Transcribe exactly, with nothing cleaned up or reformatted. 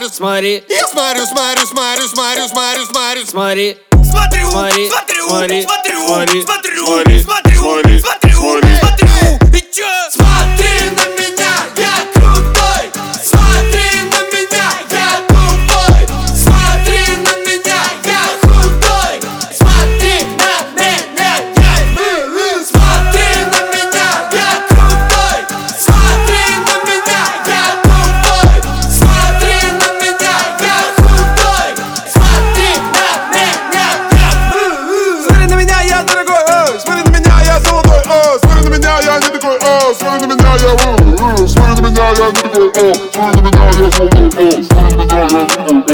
смотрю, смотри. Я смотрю, смотрю, смотрю, смотрю, смотрю, смотрю, смотри. Смотрю, смотри, смотрю, смотри, смотрю, смотри, смотрю, смотри, смотрю, смотри, смотрю, смотри. смотрю. И чё? Смотри на меня, я крутой. Смотри на меня, я тупой. Смотри на меня, я худой. Смотри на меня, я смотри на меня, я крутой. Смотри на меня, я тупой. Смотри на меня, я худой. Смотри на меня, я Смотри на меня, я дорогой, эй, смотри на меня, я золотой, эй, смотри на меня, я не такой, эй, смотри на меня, я эй, смотри на меня, я не такой, эй, смотри на меня, я золотой, эй, смотри на меня, я не такой.